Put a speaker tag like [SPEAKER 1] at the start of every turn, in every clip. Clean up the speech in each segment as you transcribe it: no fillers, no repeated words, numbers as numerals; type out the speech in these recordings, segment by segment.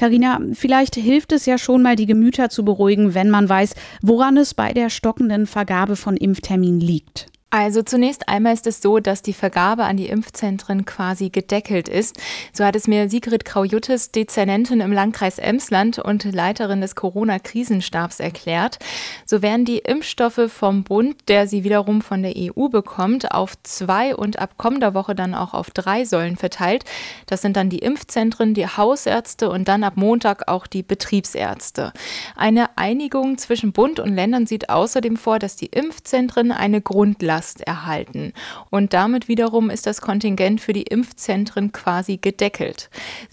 [SPEAKER 1] Carina, vielleicht hilft es ja schon mal, die Gemüter zu beruhigen, wenn man weiß, woran es bei der stockenden Vergabe von Impfterminen liegt.
[SPEAKER 2] Also zunächst einmal ist es so, dass die Vergabe an die Impfzentren quasi gedeckelt ist. So hat es mir Sigrid Kraujuttes, Dezernentin im Landkreis Emsland und Leiterin des Corona-Krisenstabs erklärt. So werden die Impfstoffe vom Bund, der sie wiederum von der EU bekommt, auf 2 und ab kommender Woche dann auch auf 3 Säulen verteilt. Das sind dann die Impfzentren, die Hausärzte und dann ab Montag auch die Betriebsärzte. Eine Einigung zwischen Bund und Ländern sieht außerdem vor, dass die Impfzentren eine Grundlast erhalten. Und damit wiederum ist das Kontingent für die Impfzentren quasi gedeckelt.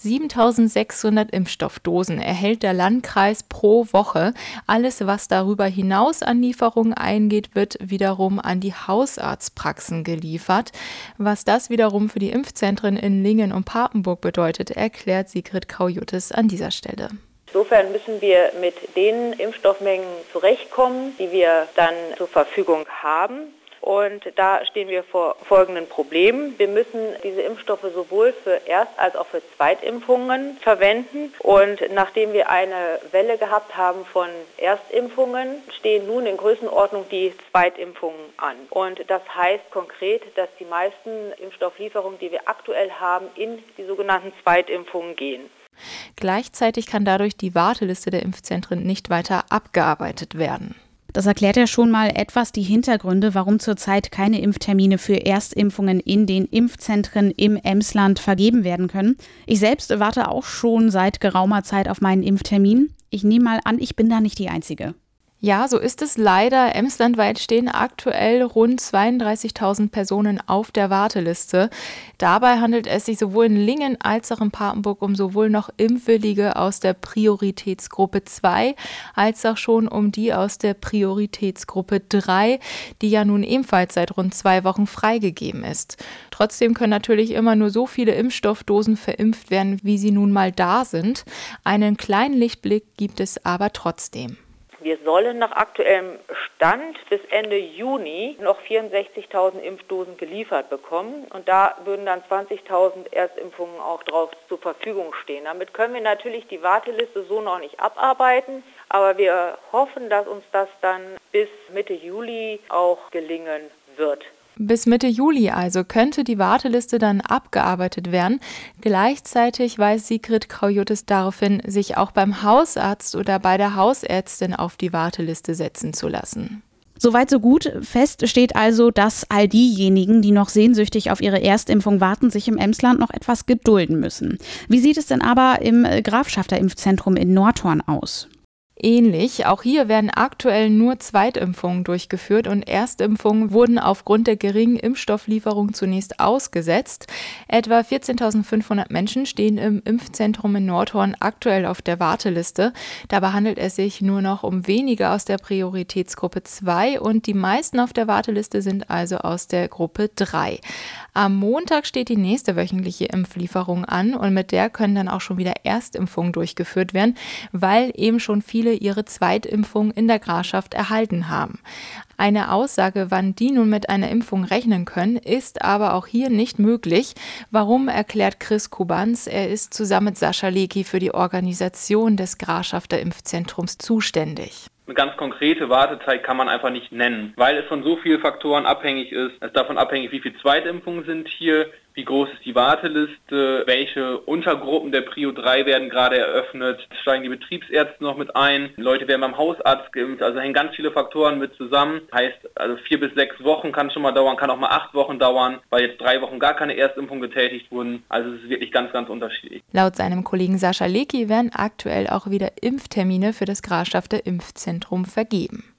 [SPEAKER 2] 7.600 Impfstoffdosen erhält der Landkreis pro Woche. Alles, was darüber hinaus an Lieferungen eingeht, wird wiederum an die Hausarztpraxen geliefert. Was das wiederum für die Impfzentren in Lingen und Papenburg bedeutet, erklärt Sigrid Kraujuttes an dieser Stelle.
[SPEAKER 3] Insofern müssen wir mit den Impfstoffmengen zurechtkommen, die wir dann zur Verfügung haben. Und da stehen wir vor folgenden Problemen. Wir müssen diese Impfstoffe sowohl für Erst- als auch für Zweitimpfungen verwenden. Und nachdem wir eine Welle gehabt haben von Erstimpfungen, stehen nun in Größenordnung die Zweitimpfungen an. Und das heißt konkret, dass die meisten Impfstofflieferungen, die wir aktuell haben, in die sogenannten Zweitimpfungen gehen.
[SPEAKER 2] Gleichzeitig kann dadurch die Warteliste der Impfzentren nicht weiter abgearbeitet werden.
[SPEAKER 1] Das erklärt ja schon mal etwas die Hintergründe, warum zurzeit keine Impftermine für Erstimpfungen in den Impfzentren im Emsland vergeben werden können. Ich selbst warte auch schon seit geraumer Zeit auf meinen Impftermin. Ich nehme mal an, ich bin da nicht die Einzige.
[SPEAKER 2] Ja, so ist es leider. Emslandweit stehen aktuell rund 32.000 Personen auf der Warteliste. Dabei handelt es sich sowohl in Lingen als auch in Papenburg um sowohl noch Impfwillige aus der Prioritätsgruppe 2 als auch schon um die aus der Prioritätsgruppe 3, die ja nun ebenfalls seit rund 2 Wochen freigegeben ist. Trotzdem können natürlich immer nur so viele Impfstoffdosen verimpft werden, wie sie nun mal da sind. Einen kleinen Lichtblick gibt es aber trotzdem.
[SPEAKER 3] Wir sollen nach aktuellem Stand bis Ende Juni noch 64.000 Impfdosen geliefert bekommen. Und da würden dann 20.000 Erstimpfungen auch drauf zur Verfügung stehen. Damit können wir natürlich die Warteliste so noch nicht abarbeiten. Aber wir hoffen, dass uns das dann bis Mitte Juli auch gelingen wird.
[SPEAKER 2] Bis Mitte Juli also könnte die Warteliste dann abgearbeitet werden. Gleichzeitig weist Sigrid Kraujuttes darauf hin, sich auch beim Hausarzt oder bei der Hausärztin auf die Warteliste setzen zu lassen.
[SPEAKER 1] Soweit so gut. Fest steht also, dass all diejenigen, die noch sehnsüchtig auf ihre Erstimpfung warten, sich im Emsland noch etwas gedulden müssen. Wie sieht es denn aber im Grafschafter Impfzentrum in Nordhorn aus?
[SPEAKER 2] Ähnlich. Auch hier werden aktuell nur Zweitimpfungen durchgeführt und Erstimpfungen wurden aufgrund der geringen Impfstofflieferung zunächst ausgesetzt. Etwa 14.500 Menschen stehen im Impfzentrum in Nordhorn aktuell auf der Warteliste. Dabei handelt es sich nur noch um wenige aus der Prioritätsgruppe 2 und die meisten auf der Warteliste sind also aus der Gruppe 3. Am Montag steht die nächste wöchentliche Impflieferung an und mit der können dann auch schon wieder Erstimpfungen durchgeführt werden, weil eben schon viele ihre Zweitimpfung in der Grafschaft erhalten haben. Eine Aussage, wann die nun mit einer Impfung rechnen können, ist aber auch hier nicht möglich. Warum, erklärt Chris Kubanz. Er ist zusammen mit Sascha Lecki für die Organisation des Grafschafter Impfzentrums zuständig.
[SPEAKER 4] Eine ganz konkrete Wartezeit kann man einfach nicht nennen, weil es von so vielen Faktoren abhängig ist. Es ist davon abhängig, wie viele Zweitimpfungen sind hier, wie groß ist die Warteliste, welche Untergruppen der Prio 3 werden gerade eröffnet, steigen die Betriebsärzte noch mit ein, Leute werden beim Hausarzt geimpft, also hängen ganz viele Faktoren mit zusammen. Heißt, also 4 bis 6 Wochen kann schon mal dauern, kann auch mal 8 Wochen dauern, weil jetzt 3 Wochen gar keine Erstimpfung getätigt wurden. Also es ist wirklich ganz, ganz unterschiedlich.
[SPEAKER 2] Laut seinem Kollegen Sascha Lecki werden aktuell auch wieder Impftermine für das Grafschafter Impfzentrum vergeben.